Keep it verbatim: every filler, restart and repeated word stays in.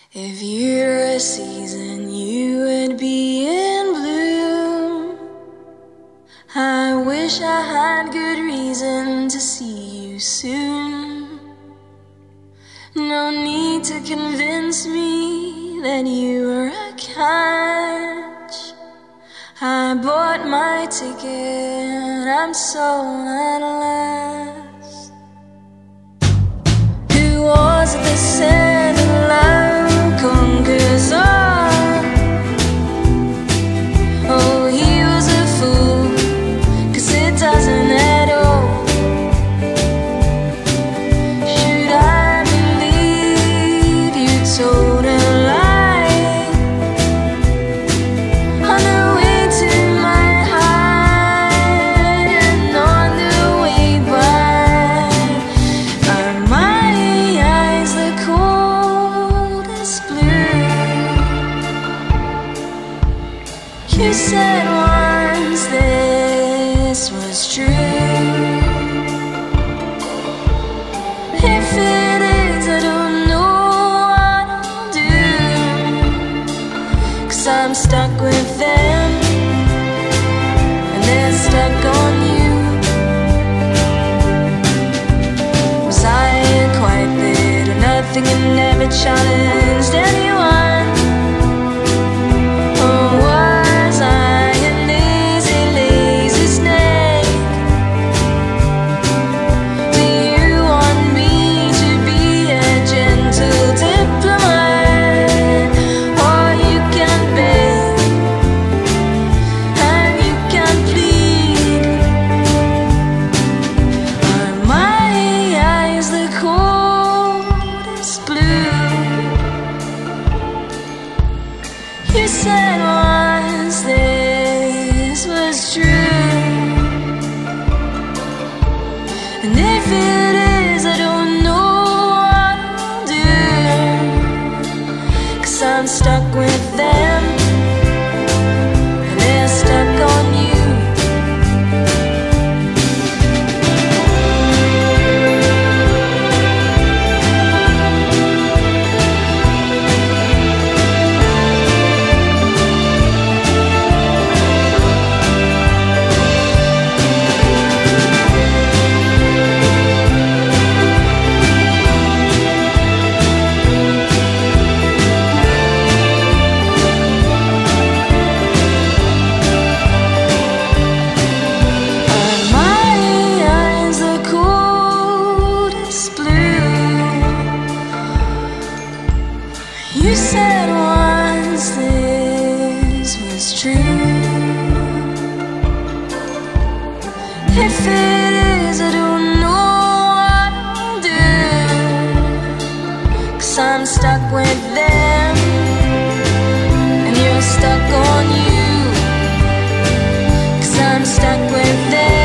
If you're a season, you would be in bloom. I wish I had good reason to see you soon. No need to convince me that you are a catch. I bought my ticket, I'm so at last. Who was it that said that love conquers all? Oh, he was a fool, 'cause it doesn't at all. Should I believe you told a lie on the way to my heart and on the way back? Are my eyes the coldest blue? You said once this was true. If it is, I don't know what I'll do, 'cause I'm stuck with them and they're stuck on you. Was I quite there to nothing and never challenged anyone? Or was I a lazy, lazy snake? Do you want me to be a gentle diplomat? Or you can beg and you can plead. Are my eyes the coldest blue? You said once this was true. And if it is, I don't know what I'll do, 'cause I'm stuck with them and they're stuck on you. Are my eyes the coldest blue? You said once this was true. If it is, I don't know what I'll do, 'cause I'm stuck with them and you're stuck on you. 'Cause I'm stuck with them